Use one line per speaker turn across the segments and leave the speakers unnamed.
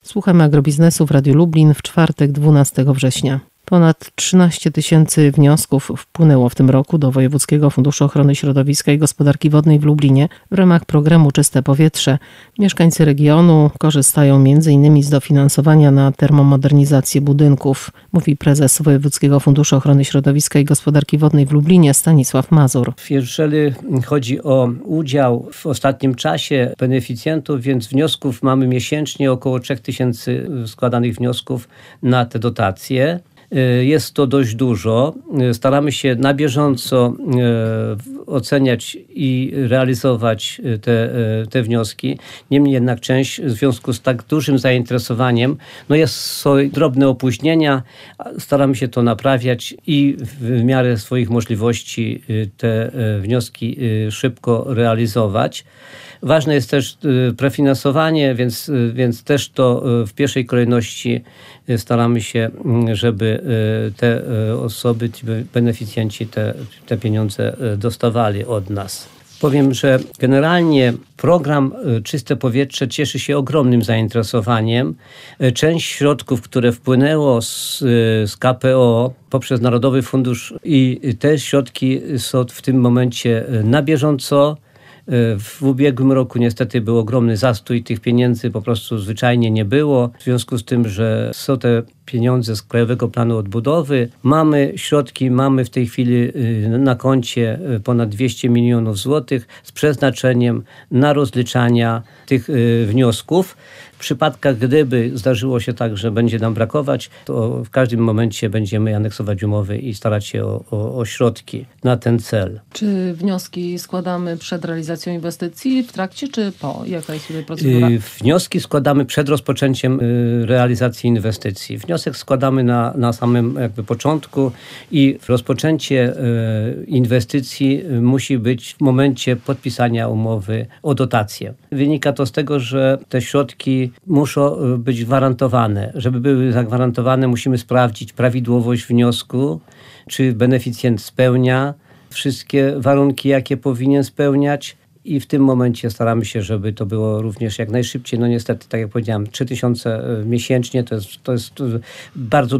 Słuchamy agrobiznesu w Radiu Lublin w czwartek 12 września. Ponad 13 000 wniosków wpłynęło w tym roku do Wojewódzkiego Funduszu Ochrony Środowiska i Gospodarki Wodnej w Lublinie w ramach programu Czyste Powietrze. Mieszkańcy regionu korzystają m.in. z dofinansowania na termomodernizację budynków, mówi prezes Wojewódzkiego Funduszu Ochrony Środowiska i Gospodarki Wodnej w Lublinie Stanisław Mazur.
Jeżeli chodzi o udział w ostatnim czasie beneficjentów, więc wniosków mamy miesięcznie około 3000 składanych wniosków na te dotacje. Jest to dość dużo. Staramy się na bieżąco oceniać i realizować te wnioski. Niemniej jednak część w związku z tak dużym zainteresowaniem, są drobne opóźnienia. Staramy się to naprawiać i w miarę swoich możliwości te wnioski szybko realizować. Ważne jest też prefinansowanie, więc też to w pierwszej kolejności staramy się, żeby te osoby, ci beneficjenci te pieniądze dostawali od nas. Powiem, że generalnie program Czyste Powietrze cieszy się ogromnym zainteresowaniem. Część środków, które wpłynęło z KPO poprzez Narodowy Fundusz i te środki są w tym momencie na bieżąco. W ubiegłym roku niestety był ogromny zastój, tych pieniędzy po prostu zwyczajnie nie było. W związku z tym, że są te pieniądze z Krajowego Planu Odbudowy, mamy środki, mamy w tej chwili na koncie ponad 200 milionów złotych z przeznaczeniem na rozliczania tych wniosków. W przypadkach, gdyby zdarzyło się tak, że będzie nam brakować, to w każdym momencie będziemy aneksować umowy i starać się o środki na ten cel.
Czy wnioski składamy przed realizacją inwestycji, w trakcie czy po? Jaka jest tutaj procedura?
Wnioski składamy przed rozpoczęciem realizacji inwestycji. Wniosek składamy na samym początku i rozpoczęcie inwestycji musi być w momencie podpisania umowy o dotację. Wynika to z tego, że te środki muszą być gwarantowane. Żeby były zagwarantowane, musimy sprawdzić prawidłowość wniosku, czy beneficjent spełnia wszystkie warunki, jakie powinien spełniać. I w tym momencie staramy się, żeby to było również jak najszybciej. Niestety, tak jak powiedziałem, 3000 miesięcznie to jest bardzo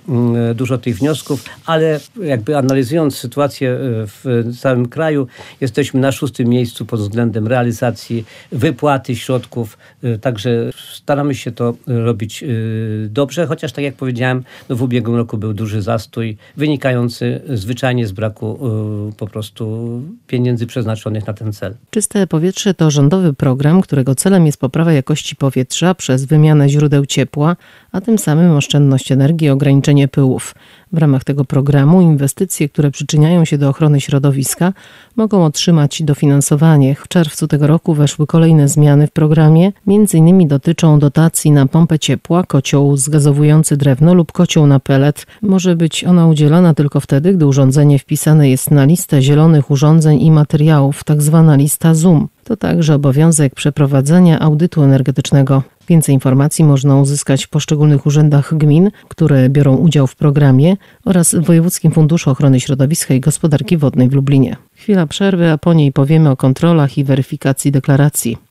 dużo tych wniosków, ale analizując sytuację w całym kraju, jesteśmy na 6. miejscu pod względem realizacji wypłaty środków. Także staramy się to robić dobrze, chociaż tak jak powiedziałem, w ubiegłym roku był duży zastój wynikający zwyczajnie z braku po prostu pieniędzy przeznaczonych na ten cel.
Czyste Powietrze to rządowy program, którego celem jest poprawa jakości powietrza przez wymianę źródeł ciepła, a tym samym oszczędność energii i ograniczenie pyłów. W ramach tego programu inwestycje, które przyczyniają się do ochrony środowiska, mogą otrzymać dofinansowanie. W czerwcu tego roku weszły kolejne zmiany w programie. M.in. dotyczą dotacji na pompę ciepła, kocioł zgazowujący drewno lub kocioł na pelet. Może być ona udzielana tylko wtedy, gdy urządzenie wpisane jest na listę zielonych urządzeń i materiałów, tzw. lista ZUM. To także obowiązek przeprowadzenia audytu energetycznego. Więcej informacji można uzyskać w poszczególnych urzędach gmin, które biorą udział w programie oraz w Wojewódzkim Funduszu Ochrony Środowiska i Gospodarki Wodnej w Lublinie. Chwila przerwy, a po niej powiemy o kontrolach i weryfikacji deklaracji.